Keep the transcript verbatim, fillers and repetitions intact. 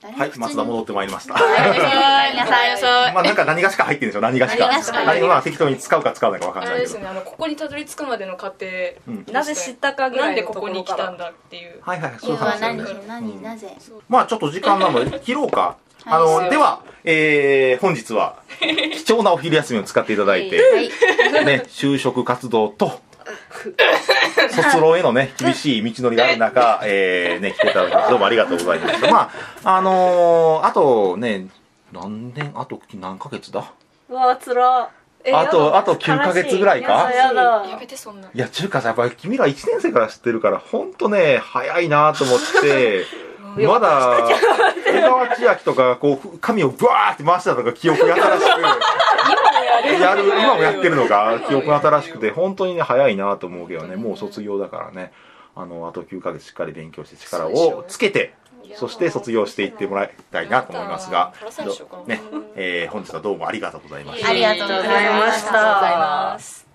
はい、松田戻ってまいりました。 皆さんよそ。 まあなんか何がしか入ってるんでしょ、何がしか。何がまあ適当に使うか使わないかわかんないけど。 あれですね、あのここにたどり着くまでの過程、 なぜ知ったかぐらないんでのことこにころから来たんだっていう。 はいはい、そういう今は話何だよね。 何なぜ。 まあちょっと時間なので切ろうか。あの、では、えー、本日は貴重なお昼休みを使っていただいて、ね、就職活動と、卒論へのね、厳しい道のりがある中、えー、ね、来ていただきまして、どうもありがとうございました。まあ、あのー、あとね、何年、あと何ヶ月だうわつらあと、あときゅうかげつぐらいかやだやめてそんな。 いや、ちゅうかさ、やっぱり君らいちねん生から知ってるから、ほんとね、早いなと思って、まだ、江川千秋とか、こう、髪をブワーって回してたとか、記憶が新しく、やる、今もやってるのが、記憶が新しくて、本当にね、早いなと思うけどね、もう卒業だからね、あの、あときゅうかげつしっかり勉強して力をつけて、そして卒業していってもらいたいなと思いますが、ね、えー、本日はどうもありがとうございました。 ありがとうございました。